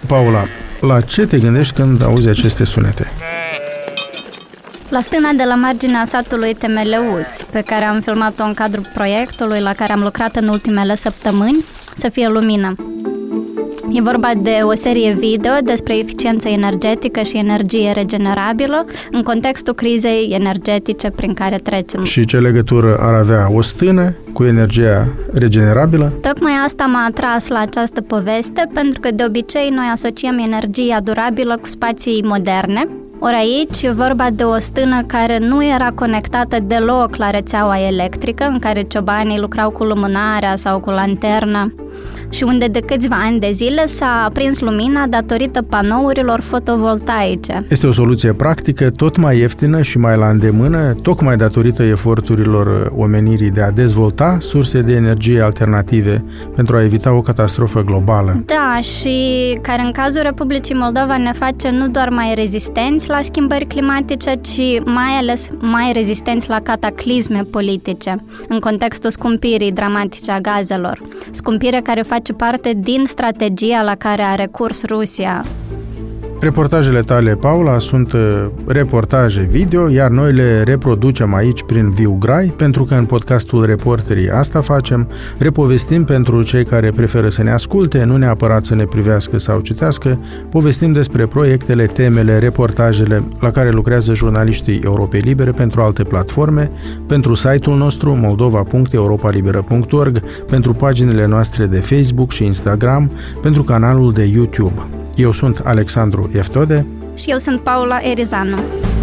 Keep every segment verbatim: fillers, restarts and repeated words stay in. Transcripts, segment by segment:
Paula, la ce te gândești când auzi aceste sunete? La stâna de la marginea satului Temeleuți, pe care am filmat-o în cadrul proiectului la care am lucrat în ultimele săptămâni, Să fie lumină. E vorba de o serie video despre eficiență energetică și energie regenerabilă în contextul crizei energetice prin care trecem. Și ce legătură ar avea o stână cu energia regenerabilă? Tocmai asta m-a atras la această poveste, pentru că de obicei noi asociem energia durabilă cu spații moderne. Ori aici e vorba de o stână care nu era conectată deloc la rețeaua electrică, în care ciobanii lucrau cu lumânarea sau cu lanterna, și unde de câțiva ani de zile s-a aprins lumina datorită panourilor fotovoltaice. Este o soluție practică, tot mai ieftină și mai la îndemână, tocmai datorită eforturilor omenirii de a dezvolta surse de energie alternative pentru a evita o catastrofă globală. Da, și care în cazul Republicii Moldova ne face nu doar mai rezistenți la schimbări climatice, ci mai ales mai rezistenți la cataclisme politice, în contextul scumpirii dramatice a gazelor. Scumpire care face parte din strategia la care a recurs Rusia. Reportajele tale, Paula, sunt reportaje video, iar noi le reproducem aici prin viu grai, pentru că în podcastul Reporterii asta facem, repovestim pentru cei care preferă să ne asculte, nu neapărat să ne privească sau citească, povestim despre proiectele, temele, reportajele la care lucrează jurnaliștii Europei Libere pentru alte platforme, pentru site-ul nostru moldova punct europa liberă punct org, pentru paginile noastre de Facebook și Instagram, pentru canalul de YouTube. Eu sunt Alexandru Eftode. Și eu sunt Paula Erizanu.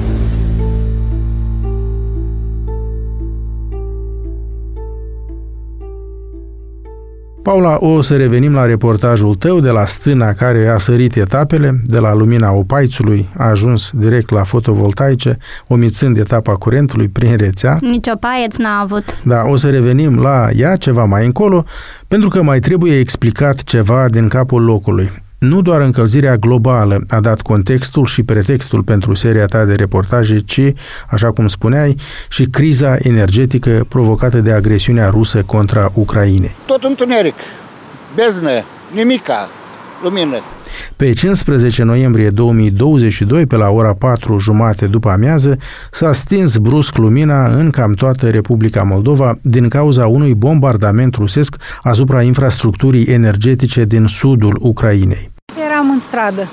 Paula, o să revenim la reportajul tău de la stâna care a sărit etapele, de la lumina opaițului a ajuns direct la fotovoltaice, omițând etapa curentului prin rețea. Nici opaiț n-a avut. Da, o să revenim la ea ceva mai încolo, pentru că mai trebuie explicat ceva din capul locului. Nu doar încălzirea globală a dat contextul și pretextul pentru seria ta de reportaje, ci, așa cum spuneai, și criza energetică provocată de agresiunea rusă contra Ucrainei. Tot întuneric, beznă, nimica, lumină. Pe cincisprezece noiembrie două mii douăzeci și doi, pe la ora patru jumate după amiază, s-a stins brusc lumina în cam toată Republica Moldova din cauza unui bombardament rusesc asupra infrastructurii energetice din sudul Ucrainei. Eram în stradă.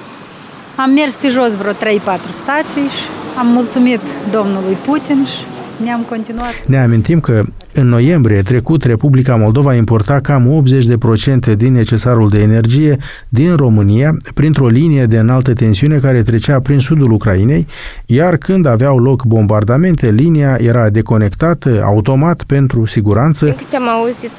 Am mers pe jos vreo trei patru stații și am mulțumit domnului Putin și ne-am continuat. Ne amintim că în noiembrie trecut Republica Moldova importa cam optzeci la sută din necesarul de energie din România printr-o linie de înaltă tensiune care trecea prin sudul Ucrainei, iar când aveau loc bombardamente, linia era deconectată automat pentru siguranță. Din câte am auzit,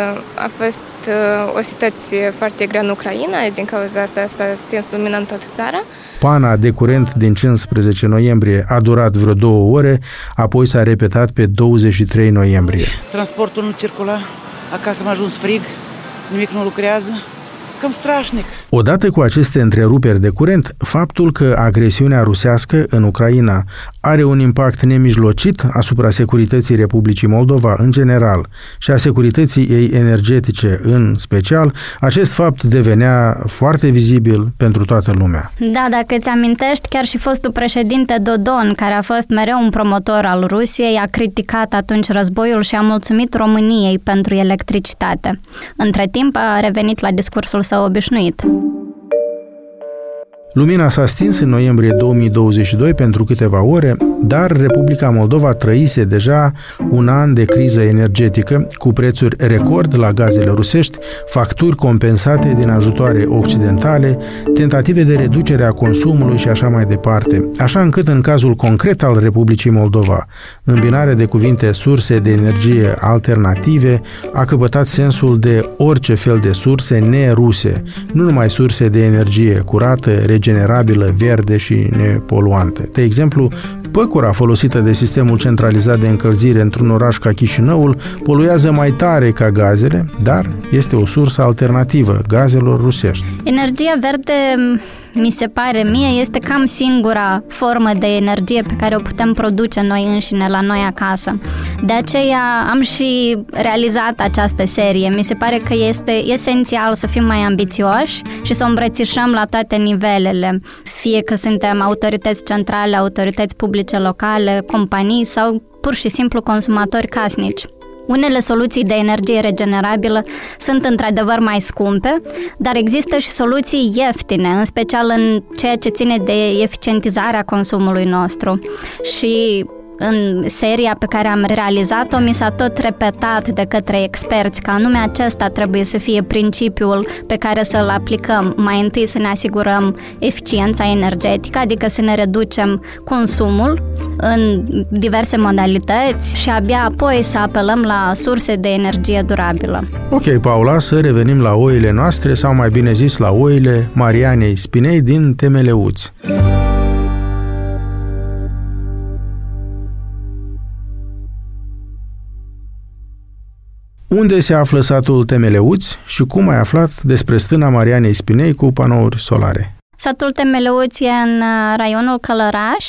a fost o situație foarte grea în Ucraina, din cauza asta s-a stins lumina în toată țara. Pana de curent din cincisprezece noiembrie a durat vreo două ore, apoi s-a repetat pe douăzeci și trei noiembrie. Transportul nu circula, acasă m-a ajuns frig, nimic nu lucrează, cam strașnic. Odată cu aceste întreruperi de curent, faptul că agresiunea rusească în Ucraina are un impact nemijlocit asupra securității Republicii Moldova în general și a securității ei energetice în special, acest fapt devenea foarte vizibil pentru toată lumea. Da, dacă îți amintești, chiar și fostul președinte Dodon, care a fost mereu un promotor al Rusiei, a criticat atunci războiul și a mulțumit României pentru electricitate. Între timp a revenit la discursul său obișnuit. Lumina s-a stins în noiembrie două mii douăzeci și doi pentru câteva ore, dar Republica Moldova trăise deja un an de criză energetică, cu prețuri record la gazele rusești, facturi compensate din ajutoare occidentale, tentative de reducere a consumului și așa mai departe. Așa încât, în cazul concret al Republicii Moldova, îmbinarea de cuvinte surse de energie alternative a căpătat sensul de orice fel de surse neruse, nu numai surse de energie curată, regenerabilă, verde și nepoluantă. De exemplu, păcura folosită de sistemul centralizat de încălzire într-un oraș ca Chișinăul poluează mai tare ca gazele, dar este o sursă alternativă gazelor rusești. Energia verde mi se pare mie, este cam singura formă de energie pe care o putem produce noi înșine la noi acasă. De aceea am și realizat această serie. Mi se pare că este esențial să fim mai ambițioși și să o îmbrățișăm la toate nivelele, fie că suntem autorități centrale, autorități publice locale, companii sau pur și simplu consumatori casnici. Unele soluții de energie regenerabilă sunt într-adevăr mai scumpe, dar există și soluții ieftine, în special în ceea ce ține de eficientizarea consumului nostru. Și în seria pe care am realizat-o, mi s-a tot repetat de către experți că anume acesta trebuie să fie principiul pe care să-l aplicăm. Mai întâi să ne asigurăm eficiența energetică, adică să ne reducem consumul în diverse modalități și abia apoi să apelăm la surse de energie durabilă. Ok, Paula, să revenim la oile noastre, sau mai bine zis la oile Marianei Spinei din Temeleuți. Unde se află satul Temeleuți și cum ai aflat despre stâna Marianei Spinei cu panouri solare? Satul Temeleuți e în raionul Călăraș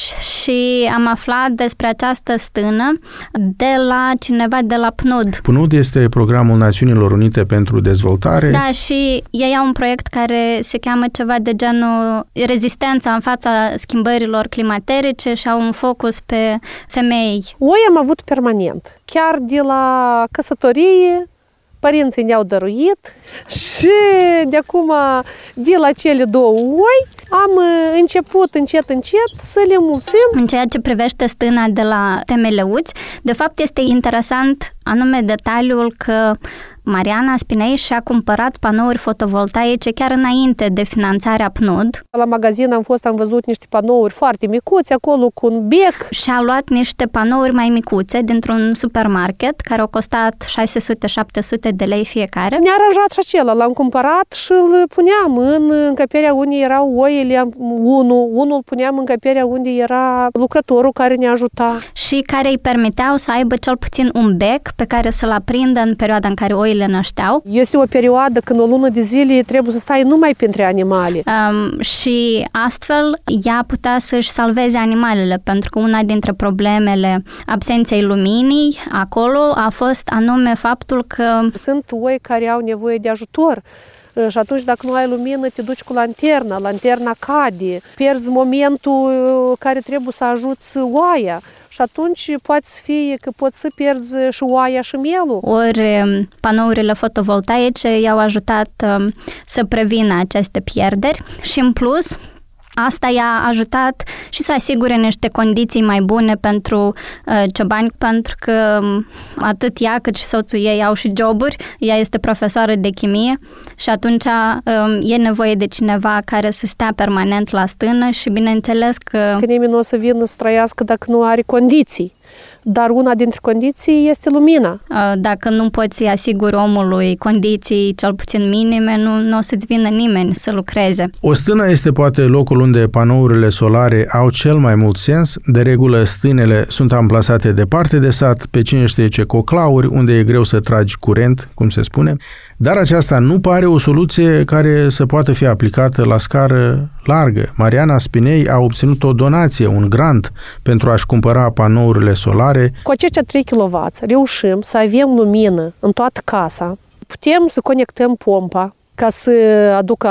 și am aflat despre această stână de la cineva de la P N U D. P N U D este Programul Națiunilor Unite pentru Dezvoltare. Da, și ei au un proiect care se cheamă ceva de genul rezistența în fața schimbărilor climaterice și au un focus pe femei. Oi am avut permanent, chiar de la căsătorie. Părinții ne-au dăruit și de acum, de la cele două oi, am început încet, încet să le mulțim. În ceea ce privește stâna de la Temeleuți, de fapt este interesant anume detaliul că Mariana Spinei și-a cumpărat panouri fotovoltaice chiar înainte de finanțarea P N U D. La magazin am fost, am văzut niște panouri foarte micuți, acolo cu un bec. Și-a luat niște panouri mai micuțe dintr-un supermarket, care au costat șase sute șapte sute de lei fiecare. Ne-a aranjat și acela, l-am cumpărat și îl puneam în încăperea unde erau oile, unul, unul puneam în încăperea unde era lucrătorul care ne ajuta. Și care îi permiteau să aibă cel puțin un bec pe care să-l aprindă în perioada în care oile nășteau. Este o perioadă când o lună de zile trebuie să stai numai pentru animale. Um, și astfel ea putea să-și salveze animalele, pentru că una dintre problemele absenței luminii acolo a fost anume faptul că sunt oi care au nevoie de ajutor. Și atunci, dacă nu ai lumină, te duci cu lanterna, lanterna cade, pierzi momentul care trebuie să ajuți oaia. Și atunci poate să fie că poți să pierzi și oaia și mielul. Ori panourile fotovoltaice i-au ajutat să prevină aceste pierderi și în plus asta i-a ajutat și să asigure niște condiții mai bune pentru uh, ciobani, pentru că atât ea cât și soțul ei au și joburi. Ea este profesoară de chimie și atunci uh, e nevoie de cineva care să stea permanent la stână și bineînțeles că... Că nimeni nu o să vină să trăiască dacă nu are condiții. Dar una dintre condiții este lumina. Dacă nu poți să-i asiguri omului condiții cel puțin minime, nu, nu o să-ți vină nimeni să lucreze. O stână este poate locul unde panourile solare au cel mai mult sens. De regulă, stânele sunt amplasate departe de sat, pe cine știe ce coclauri, unde e greu să tragi curent, cum se spune. Dar aceasta nu pare o soluție care să poată fi aplicată la scară largă. Mariana Spinei a obținut o donație, un grant, pentru a-și cumpăra panourile solare. Cu aceștia trei kilowați reușim să avem lumină în toată casa. Putem să conectăm pompa ca să aducă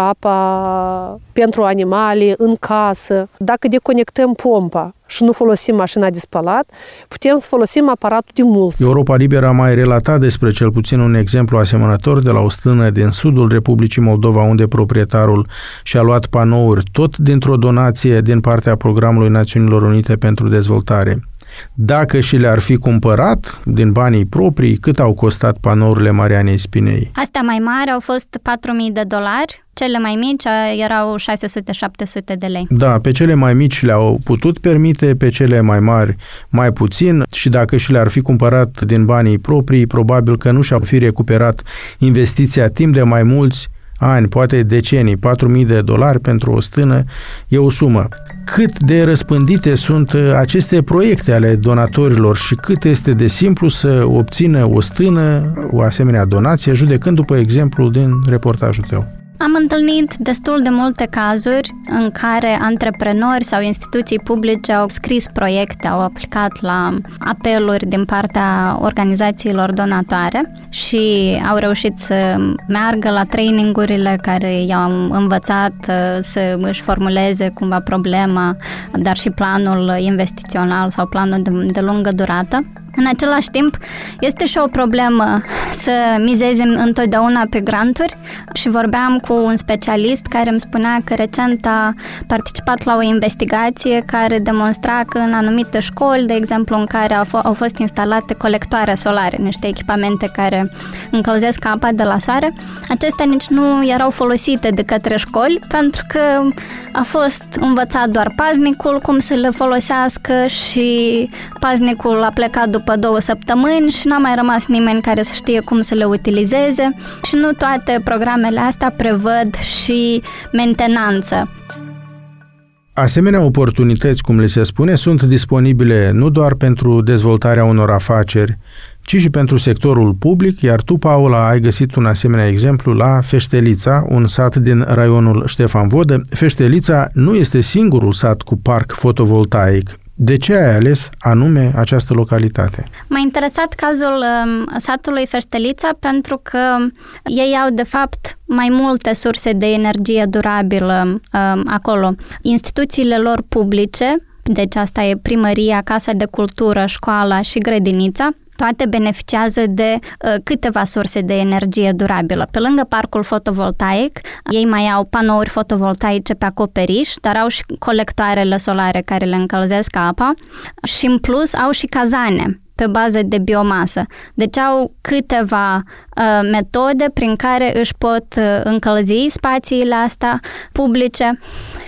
apa pentru animale în casă. Dacă deconectăm pompa și nu folosim mașina de spălat, putem să folosim aparatul de mulț. Europa Liberă a mai relatat despre cel puțin un exemplu asemănător de la o stână din sudul Republicii Moldova, unde proprietarul și-a luat panouri tot dintr-o donație din partea Programului Națiunilor Unite pentru Dezvoltare. Dacă și le-ar fi cumpărat din banii proprii, cât au costat panourile Marianei Spinei? Astea mai mari au fost patru mii de dolari, cele mai mici erau șase sute șapte sute de lei. Da, pe cele mai mici le-au putut permite, pe cele mai mari mai puțin și dacă și le-ar fi cumpărat din banii proprii, probabil că nu și-au fi recuperat investiția timp de mai mulți ani, poate decenii. patru mii de dolari pentru o stână e o sumă. Cât de răspândite sunt aceste proiecte ale donatorilor și cât este de simplu să obțină o stână o asemenea donație, judecând după exemplul din reportajul tău? Am întâlnit destul de multe cazuri în care antreprenori sau instituții publice au scris proiecte, au aplicat la apeluri din partea organizațiilor donatoare și au reușit să meargă la trainingurile care i-au învățat să își formuleze cumva problema, dar și planul investițional sau planul de, de lungă durată. În același timp, este și o problemă să mizezi întotdeauna pe granturi și vorbeam cu un specialist care îmi spunea că recent a participat la o investigație care demonstra că în anumite școli, de exemplu, în care au, f- au fost instalate colectoare solare, niște echipamente care încălzesc apa de la soare, acestea nici nu erau folosite de către școli pentru că a fost învățat doar paznicul cum să le folosească și paznicul a plecat după două săptămâni și n-a mai rămas nimeni care să știe cum să le utilizeze și nu toate programele astea prevăd și mentenanță. Asemenea oportunități, cum le se spune, sunt disponibile nu doar pentru dezvoltarea unor afaceri, ci și pentru sectorul public, iar tu, Paula, ai găsit un asemenea exemplu la Feștelița, un sat din raionul Ștefan Vodă. Feștelița nu este singurul sat cu parc fotovoltaic. De ce ai ales anume această localitate? M-a interesat cazul um, satului Feștelița pentru că ei au, de fapt, mai multe surse de energie durabilă um, acolo. Instituțiile lor publice, deci asta e primăria, Casa de Cultură, școala și grădinița, toate beneficiază de uh, câteva surse de energie durabilă. Pe lângă parcul fotovoltaic, ei mai au panouri fotovoltaice pe acoperiș, dar au și colectoarele solare care le încălzesc apa și în plus au și cazane pe bază de biomasă. Deci au câteva uh, metode prin care își pot uh, încălzi spațiile astea publice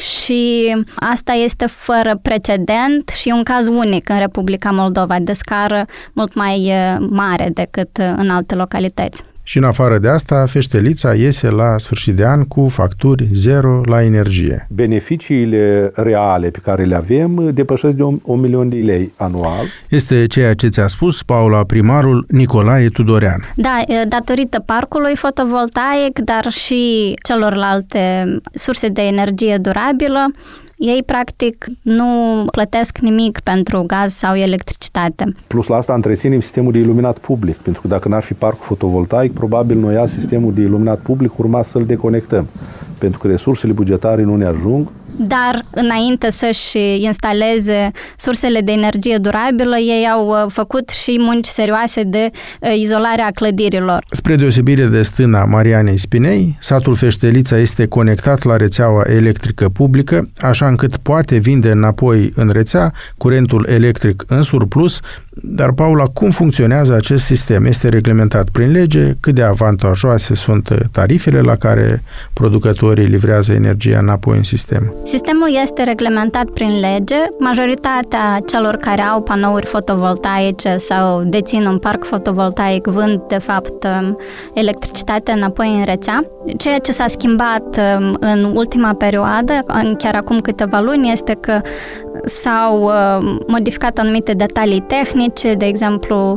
și asta este fără precedent și un caz unic în Republica Moldova, de scară mult mai uh, mare decât uh, în alte localități. Și în afară de asta, Feștelița iese la sfârșit de an cu facturi zero la energie. Beneficiile reale pe care le avem depășesc de un, un milion de lei anual. Este ceea ce ți-a spus, Paula, primarul Nicolae Tudorean. Da, datorită parcului fotovoltaic, dar și celorlalte surse de energie durabilă, ei, practic, nu plătesc nimic pentru gaz sau electricitate. Plus la asta întreținem sistemul de iluminat public, pentru că dacă n-ar fi parcul fotovoltaic, probabil noi azi sistemul de iluminat public urma să-l deconectăm, pentru că resursele bugetare nu ne ajung. Dar înainte să-și instaleze sursele de energie durabilă, ei au făcut și munci serioase de izolare a clădirilor. Spre deosebire de stâna Marianei Spinei, satul Feștelița este conectat la rețeaua electrică publică, așa încât poate vinde înapoi în rețea curentul electric în surplus. Dar, Paula, cum funcționează acest sistem? Este reglementat prin lege? Cât de avantajoase sunt tarifele la care producătorii livrează energia înapoi în sistem? Sistemul este reglementat prin lege. Majoritatea celor care au panouri fotovoltaice sau dețin un parc fotovoltaic vând, de fapt, electricitatea înapoi în rețea. Ceea ce s-a schimbat în ultima perioadă, chiar acum câteva luni, este că s-au modificat anumite detalii tehnice, de exemplu,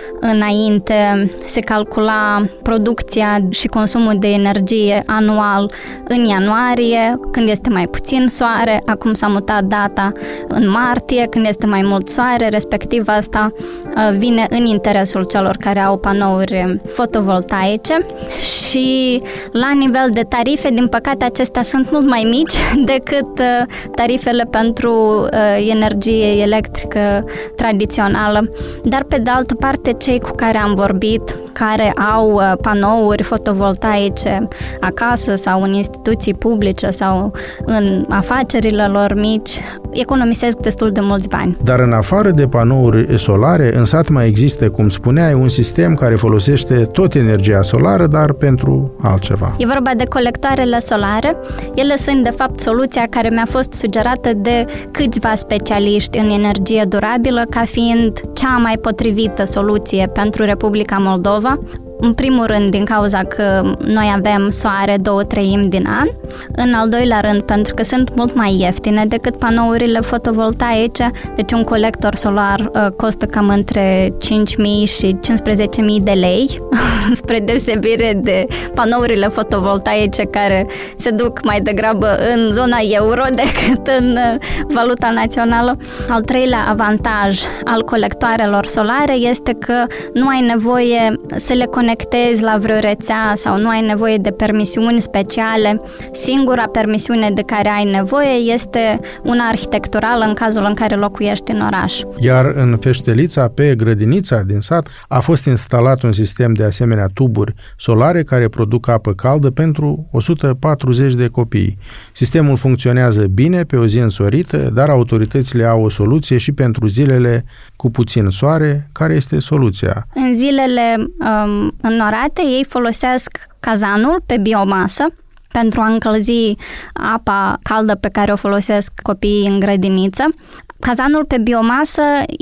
înainte se calcula producția și consumul de energie anual în ianuarie, când este mai puțin soare, acum s-a mutat data în martie, când este mai mult soare, respectiv asta vine în interesul celor care au panouri fotovoltaice și la nivel de tarife, din păcate, acestea sunt mult mai mici decât tarifele pentru energie electrică tradițională, dar pe de altă parte cei cu care am vorbit, care au panouri fotovoltaice acasă sau în instituții publice sau în afacerile lor mici, economisesc destul de mulți bani. Dar în afară de panouri solare, în sat mai există, cum spuneai, un sistem care folosește tot energia solară, dar pentru altceva. E vorba de colectoarele solare. Ele sunt, de fapt, soluția care mi-a fost sugerată de câțiva specialiști în energie durabilă ca fiind cea mai potrivită soluție pentru Republica Moldova. În primul rând, din cauza că noi avem soare două treimi din an. În al doilea rând, pentru că sunt mult mai ieftine decât panourile fotovoltaice. Deci un colector solar uh, costă cam între cinci mii și cincisprezece mii de lei, spre deosebire de panourile fotovoltaice care se duc mai degrabă în zona euro decât în uh, valuta națională. Al treilea avantaj al colectoarelor solare este că nu ai nevoie să le conectezi la vreo rețea sau nu ai nevoie de permisiuni speciale. Singura permisiune de care ai nevoie este una arhitecturală în cazul în care locuiești în oraș. Iar în Feștelița, pe grădinița din sat, a fost instalat un sistem de asemenea tuburi solare care produc apă caldă pentru o sută patruzeci de copii. Sistemul funcționează bine pe o zi însorită, dar autoritățile au o soluție și pentru zilele cu puțin soare. Care este soluția? În zilele um, înnorate ei folosesc cazanul pe biomasă pentru a încălzi apa caldă pe care o folosesc copiii în grădiniță. Cazanul pe biomasă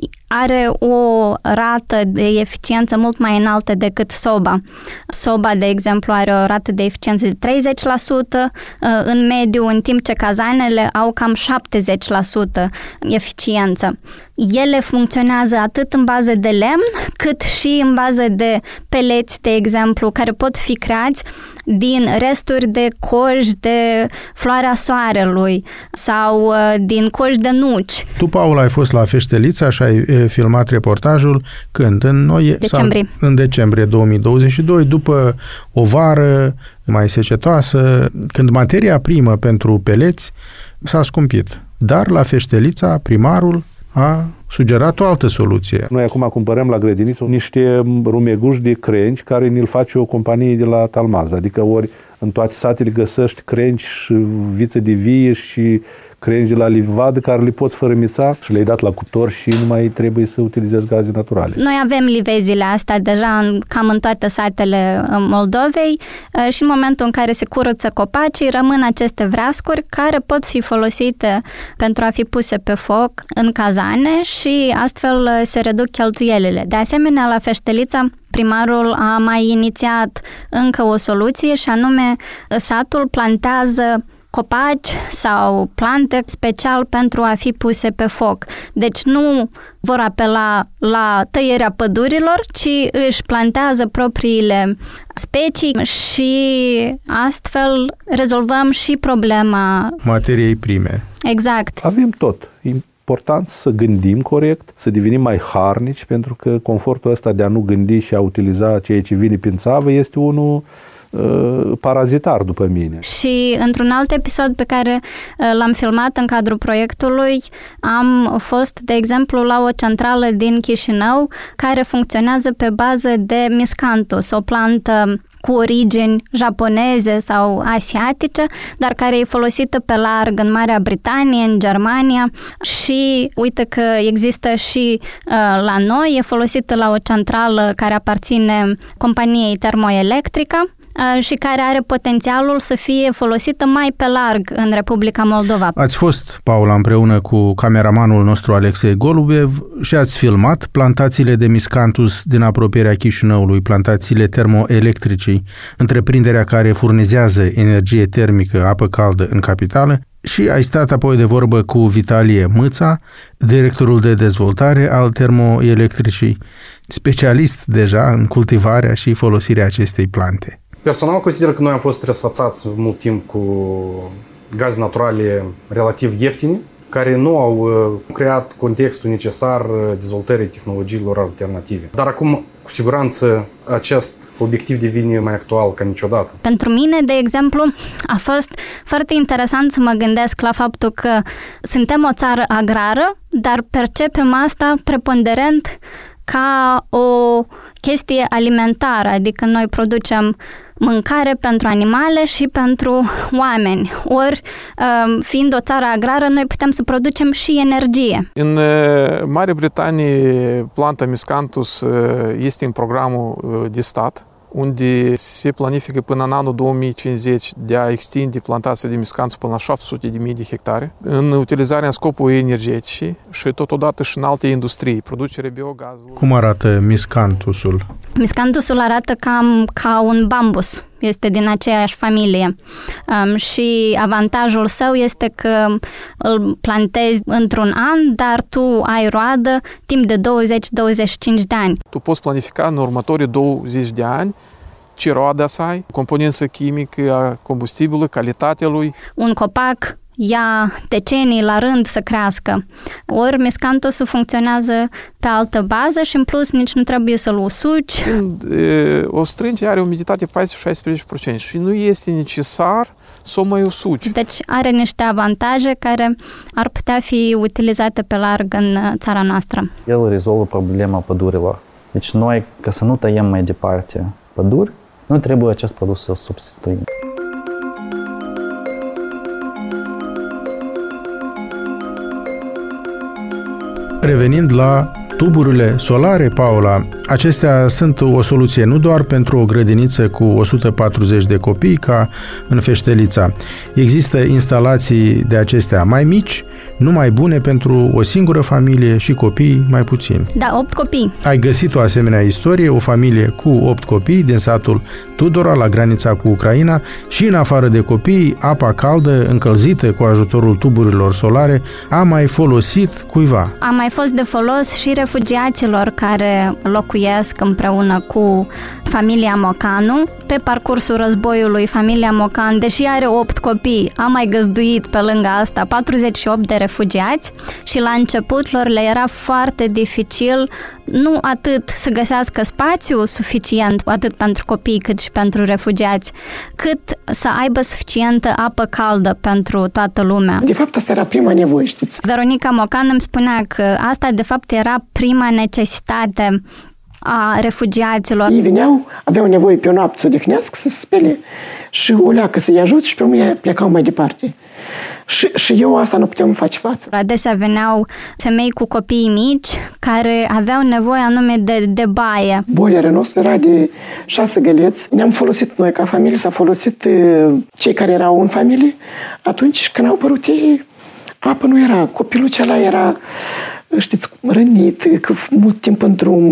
are o rată de eficiență mult mai înaltă decât soba. Soba, de exemplu, are o rată de eficiență de treizeci la sută în mediu, în timp ce cazanele au cam șaptezeci la sută eficiență. Ele funcționează atât în bază de lemn, cât și în bază de peleți, de exemplu, care pot fi creați din resturi de coji de floarea soarelui sau din coji de nuci. Tu, Paula, ai fost la Feștelița și ai filmat reportajul când? În, noi, decembrie. Sau, în decembrie două mii douăzeci și doi, după o vară mai secetoasă, când materia primă pentru peleți s-a scumpit. Dar la Feștelița primarul a sugerat o altă soluție. Noi acum cumpărăm la grădiniță niște rumeguși de crengi care ne-l face o companie de la Talmaz. Adică ori în toate satele găsești crengi și viță de vie și crengi de la livadă care le poți fărâmița și le-ai dat la cuptor și nu mai trebuie să utilizezi gaze naturale. Noi avem livezile astea deja în, cam în toate satele Moldovei și în momentul în care se curăță copacii rămân aceste vreascuri care pot fi folosite pentru a fi puse pe foc în cazane și astfel se reduc cheltuielile. De asemenea, la Feștelița primarul a mai inițiat încă o soluție și anume satul plantează copaci sau plante special pentru a fi puse pe foc. Deci nu vor apela la tăierea pădurilor, ci își plantează propriile specii și astfel rezolvăm și problema materiei prime. Exact. Avem tot. Important să gândim corect, să devenim mai harnici, pentru că confortul ăsta de a nu gândi și a utiliza ceea ce vine prin țavă este unul parazitar după mine. Și într-un alt episod pe care l-am filmat în cadrul proiectului, am fost, de exemplu, la o centrală din Chișinău care funcționează pe bază de miscanthus, o plantă cu origini japoneze sau asiatice, dar care e folosită pe larg în Marea Britanie, în Germania și uite că există și uh, la noi, e folosită la o centrală care aparține companiei Termoelectrica și care are potențialul să fie folosită mai pe larg în Republica Moldova. Ați fost, Paula, împreună cu cameramanul nostru Alexei Golubev și ați filmat plantațiile de miscanthus din apropierea Chișinăului, plantațiile termoelectricii, întreprinderea care furnizează energie termică, apă caldă în capitală, și ai stat apoi de vorbă cu Vitalie Mâța, directorul de dezvoltare al termoelectricii, specialist deja în cultivarea și folosirea acestei plante. Personal consider că noi am fost răsfățați mult timp cu gaze naturale relativ ieftine, care nu au creat contextul necesar dezvoltării tehnologiilor alternative. Dar acum, cu siguranță, acest obiectiv devine mai actual ca niciodată. Pentru mine, de exemplu, a fost foarte interesant să mă gândesc la faptul că suntem o țară agrară, dar percepem asta preponderent ca o chestie alimentară, adică noi producem mâncare pentru animale și pentru oameni. Ori, fiind o țară agrară, noi putem să producem și energie. În Marea Britanie, planta miscanthus este în programul de stat. unde se planifică până în anul două mii cincizeci de a extinde plantația de miscanț până la șapte sute de mii de hectare, în utilizarea în scopuri energetice și totodată și în alte industrii, producerea biogazului. Cum arată miscantusul? Miscantusul arată cam ca un bambus. Este din aceeași familie um, și avantajul său este că îl plantezi într-un an, dar tu ai roadă timp de douăzeci douăzeci și cinci de ani. Tu poți planifica în următorii douăzeci de ani ce roadă să ai, componență chimică a combustibilului, calitatea lui. Un copac ia decenii la rând să crească. Ori miscantusul funcționează pe altă bază și în plus nici nu trebuie să-l usuci. Când e, o strânge are umiditate paisprezece-șaisprezece la sută și nu este necesar să o mai usuci. Deci are niște avantaje care ar putea fi utilizate pe larg în țara noastră. El rezolvă problema pădurilor. Deci noi, ca să nu tăiem mai departe păduri, nu trebuie acest produs să-l substituim. Revenind la tuburile solare, Paula, acestea sunt o soluție nu doar pentru o grădiniță cu o sută patruzeci de copii, ca în Feștelița. Există instalații de acestea mai mici, numai bune pentru o singură familie și copii mai puțini. Da, opt copii. Ai găsit o asemenea istorie, o familie cu opt copii din satul Tudora, la granița cu Ucraina, și în afară de copii, apa caldă, încălzită cu ajutorul tuburilor solare, a mai folosit cuiva. A mai fost de folos și refugiaților care locuiesc împreună cu familia Mocanu. Pe parcursul războiului, familia Mocan, deși are opt copii, a mai găzduit pe lângă asta patruzeci și opt de refugiați și la început lor le era foarte dificil nu atât să găsească spațiu suficient, atât pentru copii cât și pentru refugiați, cât să aibă suficientă apă caldă pentru toată lumea. De fapt, asta era prima nevoie, știți? Veronica Mocan îmi spunea că asta de fapt era prima necesitate a refugiaților. Ei veneau, aveau nevoie pe o noapte să odihnească, să se spele și o leacă să-i ajut și pe urmă plecau mai departe. Și, și eu asta nu puteam face față. Adesea veneau femei cu copii mici care aveau nevoie anume de, de baie. Boilerul nostru era de șase găleți. Ne-am folosit noi ca familie, s-a folosit cei care erau în familie. Atunci când au apărut ei, apă nu era. Copilul acela era, știți, rănit, că mult timp în drum.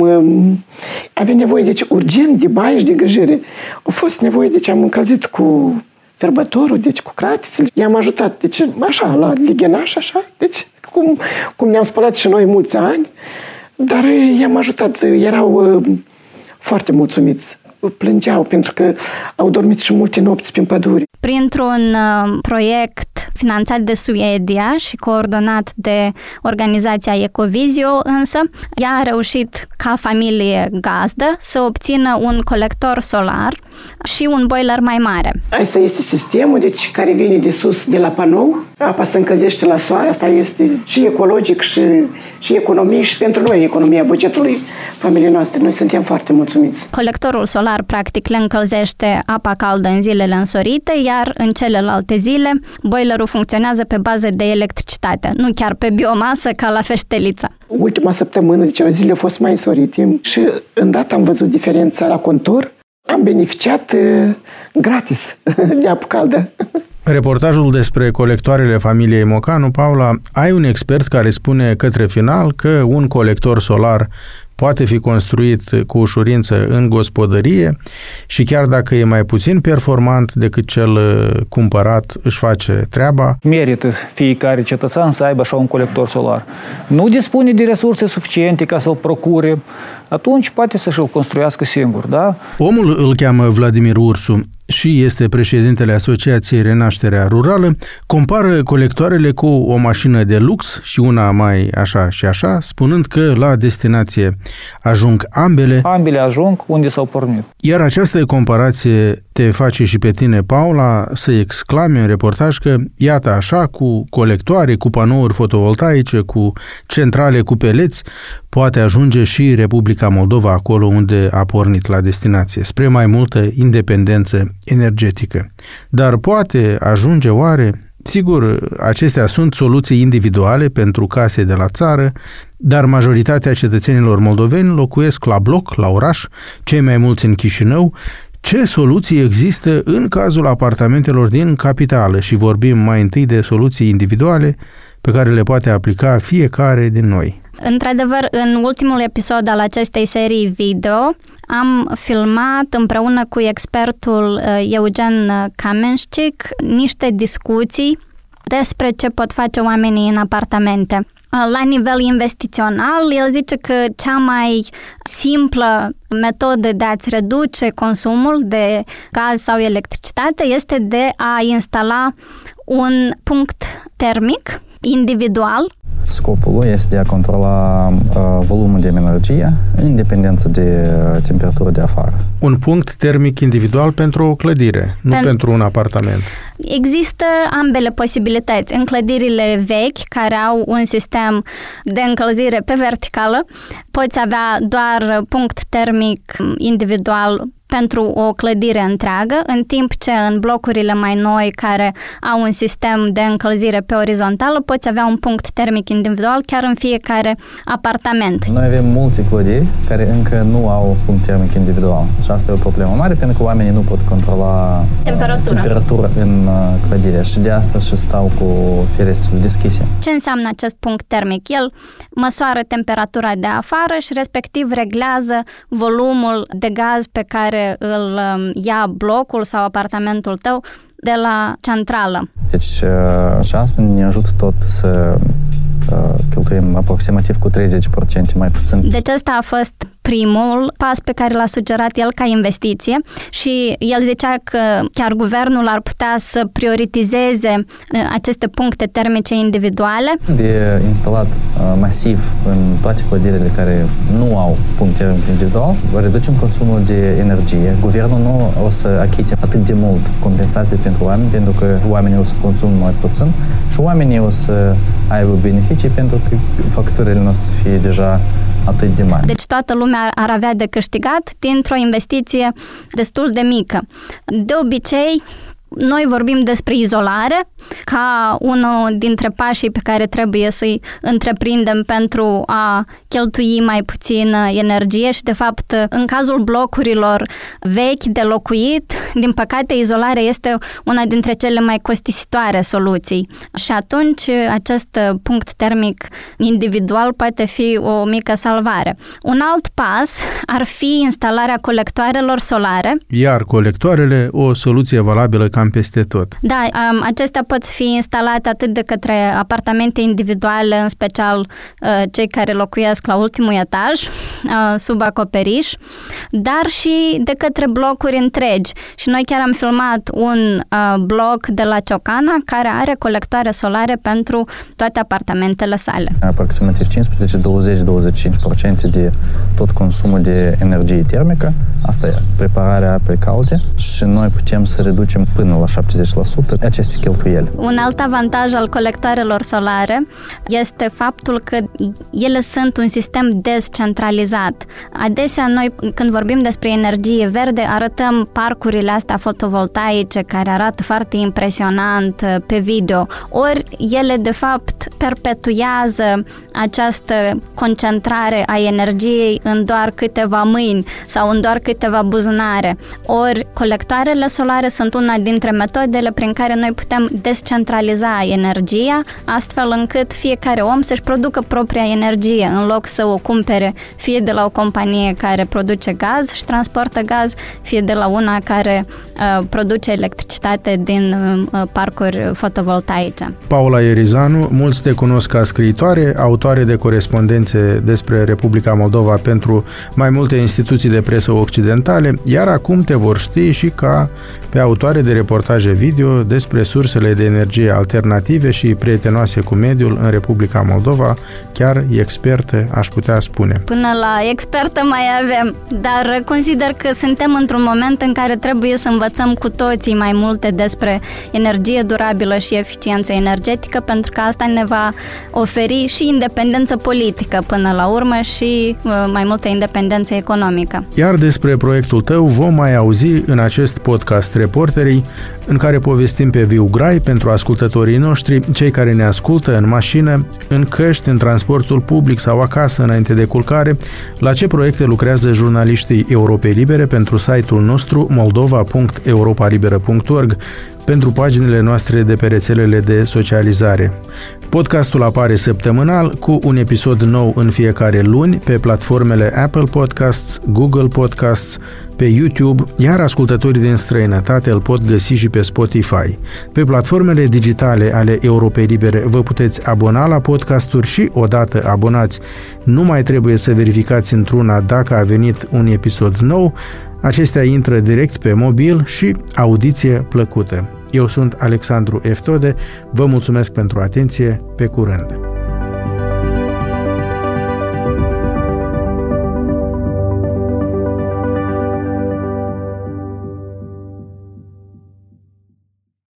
Avea nevoie, deci, urgent de baie și de grijire. A fost nevoie, deci am încălzit cu ferbătorul, deci cu cratițele. I-am ajutat, deci, așa, la lighenaș, așa, deci, cum, cum ne-am spălat și noi mulți ani, dar i-am ajutat. Erau uh, foarte mulțumiți. Plângeau pentru că au dormit și multe nopți prin păduri. Printr-un uh, proiect finanțat de Suedia și coordonat de organizația Ecovisio, însă, ea a reușit ca familie gazdă să obțină un colector solar și un boiler mai mare. Asta este sistemul, deci, care vine de sus, de la panou. Apa se încălzește la soare, asta este și ecologic și, și economie și pentru noi economia bugetului familiei noastre. Noi suntem foarte mulțumiți. Colectorul solar, practic, le încălzește apa caldă în zilele însorite, iar în celelalte zile, boilerul funcționează pe bază de electricitate, nu chiar pe biomasă ca la Feștelița. Ultima săptămână, deci zilele au fost mai însorite și îndată am văzut diferența la contur. Am beneficiat uh, gratis de apă caldă. Reportajul despre colectoarele familiei Mocanu, Paula, ai un expert care spune către final că un colector solar poate fi construit cu ușurință în gospodărie și chiar dacă e mai puțin performant decât cel cumpărat, își face treaba. Merită fiecare cetățean să aibă așa un colector solar. Nu dispune de resurse suficiente ca să-l procure, atunci poate să și-l construiască singur, da? Omul îl cheamă Vladimir Ursu și este președintele Asociației Renașterea Rurală, compară colectoarele cu o mașină de lux și una mai așa și așa, spunând că la destinație ajung ambele. Ambele ajung unde s-au pornit. Iar această comparație te face și pe tine, Paula, să exclami în reportaj că, iată așa, cu colectoare, cu panouri fotovoltaice, cu centrale cu peleți, poate ajunge și Republica Moldova acolo unde a pornit la destinație, spre mai multă independență energetică. Dar poate ajunge oare? Sigur, acestea sunt soluții individuale pentru case de la țară, dar majoritatea cetățenilor moldoveni locuiesc la bloc, la oraș, cei mai mulți în Chișinău. Ce soluții există în cazul apartamentelor din capitală? Și vorbim mai întâi de soluții individuale pe care le poate aplica fiecare din noi. Într-adevăr, în ultimul episod al acestei serii video am filmat împreună cu expertul Eugen Kamenșcic niște discuții despre ce pot face oamenii în apartamente. La nivel investițional, el zice că cea mai simplă metodă de a-ți reduce consumul de gaz sau electricitate este de a instala un punct termic individual. Scopul lui este de a controla uh, volumul de energie în dependență de uh, temperatură de afară. Un punct termic individual pentru o clădire, nu Pen- pentru un apartament. Există ambele posibilități. În clădirile vechi, care au un sistem de încălzire pe verticală, poți avea doar punct termic individual pentru o clădire întreagă, în timp ce în blocurile mai noi care au un sistem de încălzire pe orizontală poți avea un punct termic individual chiar în fiecare apartament. Noi avem multe clădiri care încă nu au punct termic individual și asta e o problemă mare pentru că oamenii nu pot controla temperatura, temperatura în clădire și de asta și stau cu ferestrele deschise. Ce înseamnă acest punct termic? El măsoară temperatura de afară și respectiv reglează volumul de gaz pe care îl ia blocul sau apartamentul tău de la centrală. Deci și asta ne ajută tot să cheltuim aproximativ cu treizeci la sută mai puțin. Deci ăsta a fost primul pas pe care l-a sugerat el ca investiție și el zicea că chiar guvernul ar putea să prioritizeze aceste puncte termice individuale. De instalat masiv în toate clădirile care nu au punct termic individual, reducem consumul de energie. Guvernul nu o să achite atât de mult compensații pentru oameni, pentru că oamenii o să consumă mai puțin și oamenii o să aibă beneficii pentru că facturile nu o să fie deja atât de mari. Deci toată lumea ar avea de câștigat dintr-o investiție destul de mică. De obicei, noi vorbim despre izolare ca unul dintre pașii pe care trebuie să-i întreprindem pentru a cheltui mai puțin energie și, de fapt, în cazul blocurilor vechi de locuit, din păcate, izolarea este una dintre cele mai costisitoare soluții. Și atunci, acest punct termic individual poate fi o mică salvare. Un alt pas ar fi instalarea colectoarelor solare. Iar colectoarele, o soluție valabilă cam peste tot. Da, acestea pot fi instalate atât de către apartamente individuale, în special cei care locuiesc la ultimul etaj, sub acoperiș, dar și de către blocuri întregi. Și noi chiar am filmat un bloc de la Ciocana care are colectoare solare pentru toate apartamentele sale. Aproximativ cincisprezece, douăzeci, douăzeci și cinci la sută de tot consumul de energie termică, asta e prepararea apei calde și noi putem să reducem până la șaptezeci la sută aceste cheltuieli. Un alt avantaj al colectoarelor solare este faptul că ele sunt un sistem descentralizat. Adesea noi, când vorbim despre energie verde, arătăm parcurile astea fotovoltaice care arată foarte impresionant pe video. Ori ele, de fapt, perpetuează această concentrare a energiei în doar câteva mâini sau în doar câteva buzunare. Ori colectoarele solare sunt una dintre metodele prin care noi putem descentraliza energia, astfel încât fiecare om să-și producă propria energie, în loc să o cumpere fie de la o companie care produce gaz și transportă gaz, fie de la una care uh, produce electricitate din uh, parcuri fotovoltaice. Paula Ierizanu, mulți te cunosc ca scriitoare, autoare de corespondențe despre Republica Moldova pentru mai multe instituții de presă occidentale, iar acum te vor ști și ca pe autoare de reportaje video despre sursele de energie alternative și prietenoase cu mediul în Republica Moldova, chiar expertă, aș putea spune. Până la expertă mai avem, dar consider că suntem într-un moment în care trebuie să învățăm cu toții mai multe despre energie durabilă și eficiență energetică, pentru că asta ne va oferi și independență politică până la urmă și mai multă independență economică. Iar despre proiectul tău vom mai auzi în acest podcast Reporterii în care povestim pe viu grai pentru ascultătorii noștri, cei care ne ascultă în mașină, în căști, în transportul public sau acasă înainte de culcare, la ce proiecte lucrează jurnaliștii Europei Libere pentru site-ul nostru moldova punct europa liberă punct org, pentru paginile noastre de pe rețelele de socializare. Podcastul apare săptămânal cu un episod nou în fiecare luni pe platformele Apple Podcasts, Google Podcasts, pe YouTube, iar ascultătorii din străinătate îl pot găsi și pe Spotify. Pe platformele digitale ale Europei Libere vă puteți abona la podcasturi și, odată abonați, nu mai trebuie să verificați într-una dacă a venit un episod nou. Acestea intră direct pe mobil și audiție plăcută. Eu sunt Alexandru Eftode, vă mulțumesc pentru atenție, pe curând!